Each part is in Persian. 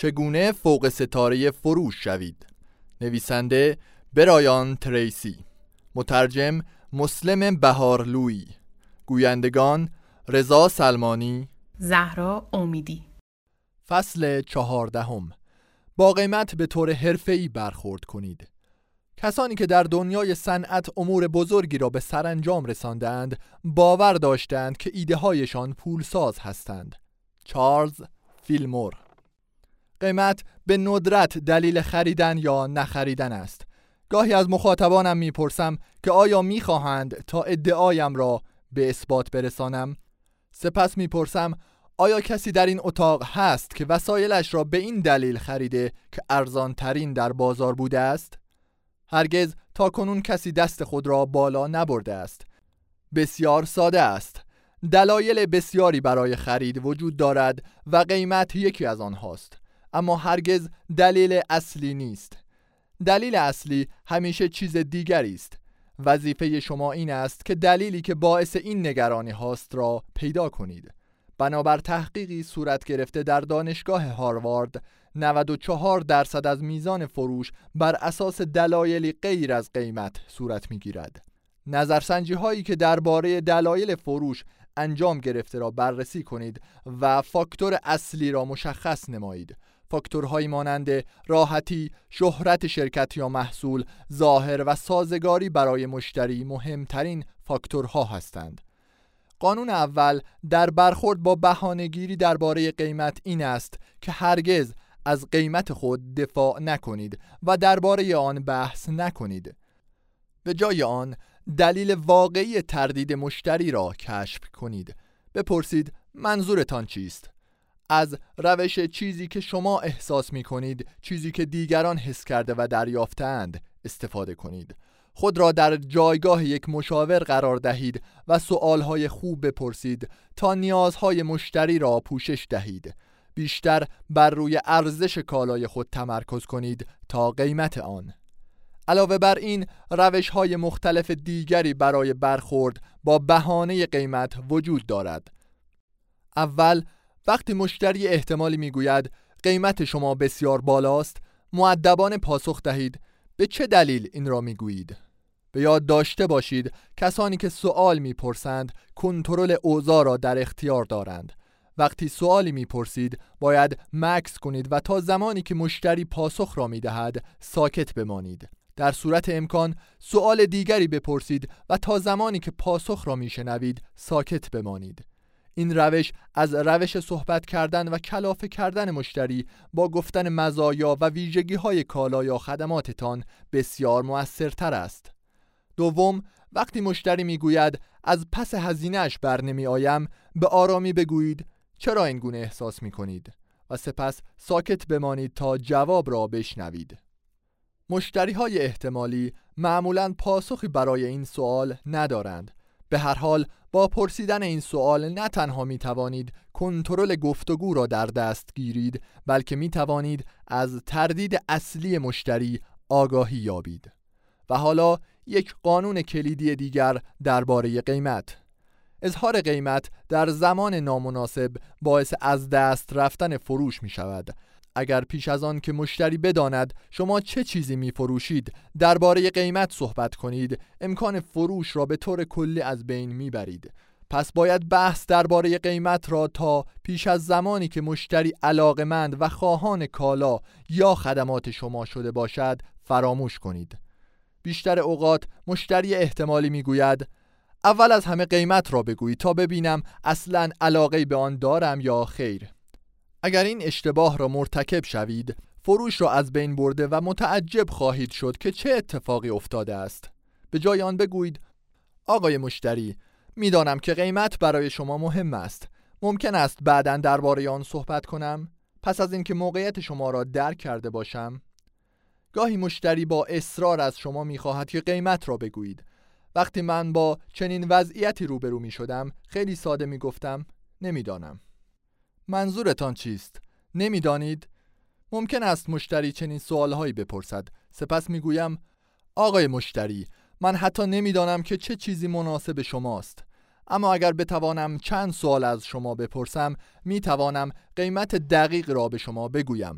چگونه فوق ستاره فروش شوید. نویسنده برایان تریسی، مترجم مسلم بهارلویی، گویندگان رضا سلمانی، زهرا امیدی. فصل 14. با قیمت به طور حرفه‌ای برخورد کنید. کسانی که در دنیای صنعت امور بزرگی را به سرانجام رساندند باور داشتند که ایده هایشان پولساز هستند. چارلز فیلمور. قیمت به ندرت دلیل خریدن یا نخریدن است. گاهی از مخاطبانم میپرسم که آیا میخواهند تا ادعایم را به اثبات برسانم؟ سپس میپرسم آیا کسی در این اتاق هست که وسایلش را به این دلیل خریده که ارزان ترین در بازار بوده است؟ هرگز تا کنون کسی دست خود را بالا نبرده است. بسیار ساده است. دلایل بسیاری برای خرید وجود دارد و قیمت یکی از آنهاست، اما هرگز دلیل اصلی نیست. دلیل اصلی همیشه چیز دیگری است. وظیفه شما این است که دلیلی که باعث این نگرانی هاست را پیدا کنید. بنابر تحقیقی صورت گرفته در دانشگاه هاروارد، 94% از میزان فروش بر اساس دلایلی غیر از قیمت صورت می‌گیرد. نظرسنجی هایی که درباره دلایل فروش انجام گرفته را بررسی کنید و فاکتور اصلی را مشخص نمایید. فاکتورهایی مانند راحتی، شهرت شرکت یا محصول، ظاهر و سازگاری برای مشتری مهمترین فاکتورها هستند. قانون اول در برخورد با بهانه‌گیری درباره قیمت این است که هرگز از قیمت خود دفاع نکنید و درباره آن بحث نکنید. به جای آن دلیل واقعی تردید مشتری را کشف کنید. بپرسید منظورتان چیست؟ از روش چیزی که شما احساس می کنید، چیزی که دیگران حس کرده و دریافتند استفاده کنید. خود را در جایگاه یک مشاور قرار دهید و سؤالهای خوب بپرسید تا نیازهای مشتری را پوشش دهید. بیشتر بر روی ارزش کالای خود تمرکز کنید تا قیمت آن. علاوه بر این روش‌های مختلف دیگری برای برخورد با بهانه قیمت وجود دارد. اول، وقتی مشتری احتمالی میگوید قیمت شما بسیار بالاست، مؤدبانه پاسخ دهید به چه دلیل این را میگویید؟ به یاد داشته باشید کسانی که سوال میپرسند کنترل اوضاع را در اختیار دارند. وقتی سوالی میپرسید باید مکث کنید و تا زمانی که مشتری پاسخ را میدهد ساکت بمانید. در صورت امکان سوال دیگری بپرسید و تا زمانی که پاسخ را میشنوید ساکت بمانید. این روش از روش صحبت کردن و کلافه کردن مشتری با گفتن مزایا و ویژگی‌های کالا یا خدماتتان بسیار مؤثرتر است. دوم، وقتی مشتری میگوید از پس هزینه‌اش بر نمی آیم، به آرامی بگویید چرا این گونه احساس می‌کنید و سپس ساکت بمانید تا جواب را بشنوید. مشتری‌های احتمالی معمولاً پاسخی برای این سوال ندارند. به هر حال با پرسیدن این سوال نه تنها می توانید کنترل گفتگو را در دست گیرید، بلکه می توانید از تردید اصلی مشتری آگاهی یابید. و حالا یک قانون کلیدی دیگر درباره قیمت. اظهار قیمت در زمان نامناسب باعث از دست رفتن فروش می شود. اگر پیش از آن که مشتری بداند شما چه چیزی می فروشید درباره قیمت صحبت کنید، امکان فروش را به طور کلی از بین می برید. پس باید بحث درباره قیمت را تا پیش از زمانی که مشتری علاقمند و خواهان کالا یا خدمات شما شده باشد فراموش کنید. بیشتر اوقات مشتری احتمالی می گوید اول از همه قیمت را بگویید تا ببینم اصلاً علاقه به آن دارم یا خیر. اگر این اشتباه را مرتکب شوید، فروش را از بین برده و متعجب خواهید شد که چه اتفاقی افتاده است. به جای آن بگویید آقای مشتری، میدانم که قیمت برای شما مهم است. ممکن است بعداً درباره آن صحبت کنم پس از اینکه موقعیت شما را درک کرده باشم. گاهی مشتری با اصرار از شما میخواهد که قیمت را بگویید. وقتی من با چنین وضعیتی روبرو می شدم خیلی ساده می گفتم نمیدانم. منظورتان چیست؟ نمیدانید؟ ممکن است مشتری چنین سوالهایی بپرسد. سپس می گویم آقای مشتری، من حتی نمیدانم که چه چیزی مناسب شماست. اما اگر بتوانم چند سوال از شما بپرسم می توانم قیمت دقیق را به شما بگویم.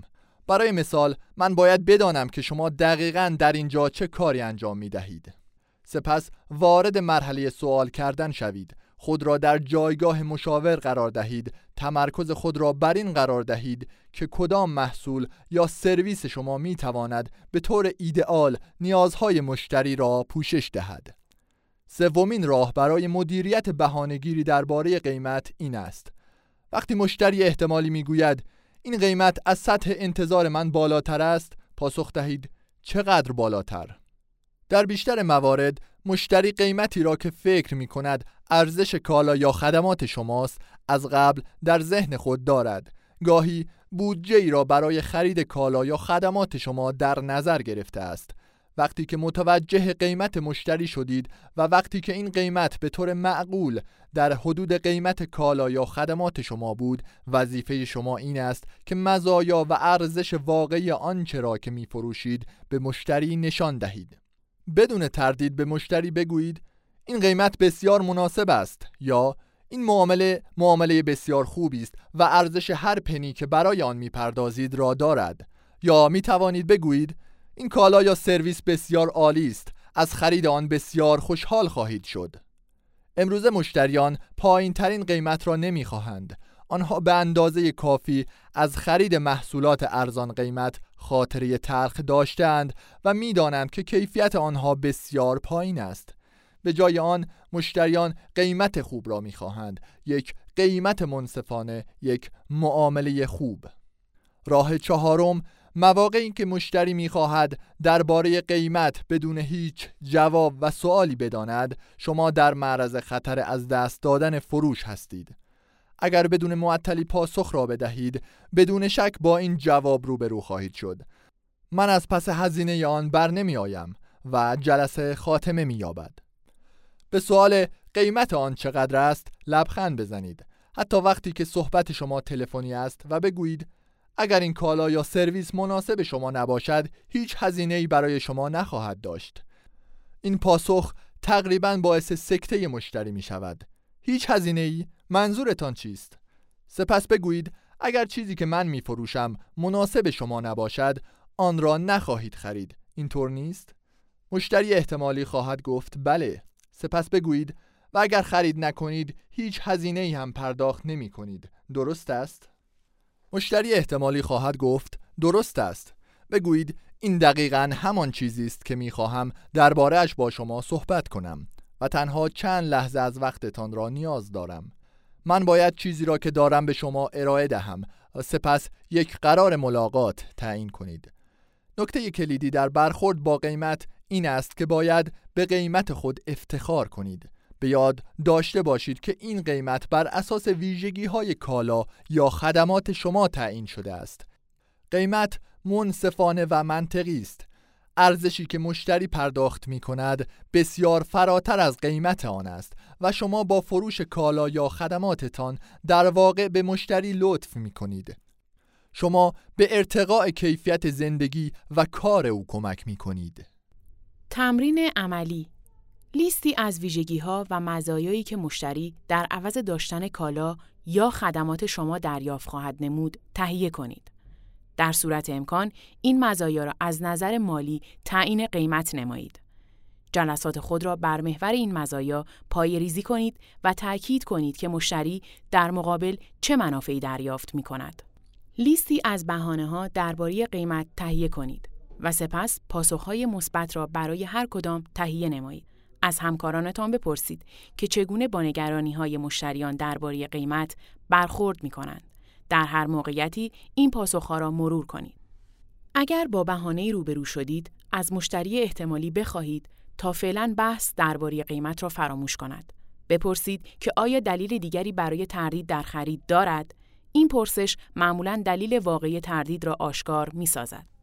برای مثال من باید بدانم که شما دقیقاً در اینجا چه کاری انجام می دهید. سپس وارد مرحله سوال کردن شوید. خود را در جایگاه مشاور قرار دهید. تمرکز خود را بر این قرار دهید که کدام محصول یا سرویس شما می تواند به طور ایدئال نیازهای مشتری را پوشش دهد. سومین راه برای مدیریت بهانه‌گیری درباره قیمت این است: وقتی مشتری احتمالی می گوید این قیمت از سطح انتظار من بالاتر است، پاسخ دهید چقدر بالاتر؟ در بیشتر موارد مشتری قیمتی را که فکر می کند ارزش کالا یا خدمات شماست از قبل در ذهن خود دارد. گاهی بودجه‌ای را برای خرید کالا یا خدمات شما در نظر گرفته است. وقتی که متوجه قیمت مشتری شدید و وقتی که این قیمت به طور معقول در حدود قیمت کالا یا خدمات شما بود، وظیفه شما این است که مزایا و ارزش واقعی آنچه را که می فروشید به مشتری نشان دهید. بدون تردید به مشتری بگویید این قیمت بسیار مناسب است، یا این معامله بسیار خوبی است و ارزش هر پنی که برای آن میپردازید را دارد. یا می توانید بگویید این کالا یا سرویس بسیار عالی است، از خرید آن بسیار خوشحال خواهید شد. امروزه مشتریان پایین ترین قیمت را نمی خواهند. آنها به اندازه کافی از خرید محصولات ارزان قیمت خاطره تلخ داشتند و می دانند که کیفیت آنها بسیار پایین است. به جای آن مشتریان قیمت خوب را می خواهند، یک قیمت منصفانه، یک معامله خوب. راه چهارم، مواقعی که مشتری می‌خواهد درباره قیمت بدون هیچ جواب و سوالی بداند، شما در معرض خطر از دست دادن فروش هستید. اگر بدون معطلی پاسخ را بدهید، بدون شک با این جواب روبرو خواهید شد: من از پس هزینه آن بر نمی آیم، و جلسه خاتمه می یابد. به سوال قیمت آن چقدر است لبخند بزنید، حتی وقتی که صحبت شما تلفنی است، و بگویید اگر این کالا یا سرویس مناسب شما نباشد، هیچ هزینه‌ای برای شما نخواهد داشت. این پاسخ تقریباً باعث سکته مشتری می شود. هیچ هزینه‌ای؟ منظورتان چیست؟ سپس بگویید اگر چیزی که من می فروشم مناسب شما نباشد، آن را نخواهید خرید. اینطور نیست؟ مشتری احتمالی خواهد گفت بله. سپس بگویید و اگر خرید نکنید، هیچ هزینه‌ای هم پرداخت نمی کنید. درست است؟ مشتری احتمالی خواهد گفت درست است. بگویید این دقیقاً همان چیزی است که می‌خواهم درباره‌اش با شما صحبت کنم و تنها چند لحظه از وقتتان را نیاز دارم. من باید چیزی را که دارم به شما ارائه دهم و سپس یک قرار ملاقات تعیین کنید. نکته کلیدی در برخورد با قیمت این است که باید به قیمت خود افتخار کنید. به یاد داشته باشید که این قیمت بر اساس ویژگی‌های کالا یا خدمات شما تعیین شده است. قیمت منصفانه و منطقی است. ارزشی که مشتری پرداخت می‌کند بسیار فراتر از قیمت آن است و شما با فروش کالا یا خدماتتان در واقع به مشتری لطف می‌کنید. شما به ارتقاء کیفیت زندگی و کار او کمک می‌کنید. تمرین عملی: لیستی از ویژگی‌ها و مزایایی که مشتری در عوض داشتن کالا یا خدمات شما دریافت خواهد نمود تهیه کنید. در صورت امکان این مزایا را از نظر مالی تعیین قیمت نمایید. جلسات خود را بر محور این مزایا پایه‌ریزی کنید و تأکید کنید که مشتری در مقابل چه منافعی دریافت می‌کند. لیستی از بهانه‌ها درباره قیمت تهیه کنید و سپس پاسخ‌های مثبت را برای هر کدام تهیه نمایید. از همکارانتان بپرسید که چگونه با نگرانی‌های مشتریان درباره قیمت برخورد می‌کنند. در هر موقعیتی این پاسخ‌ها را مرور کنید. اگر با بهانه‌ای روبرو شدید، از مشتری احتمالی بخواهید تا فعلاً بحث درباره قیمت را فراموش کند. بپرسید که آیا دلیل دیگری برای تردید در خرید دارد؟ این پرسش معمولاً دلیل واقعی تردید را آشکار می‌سازد.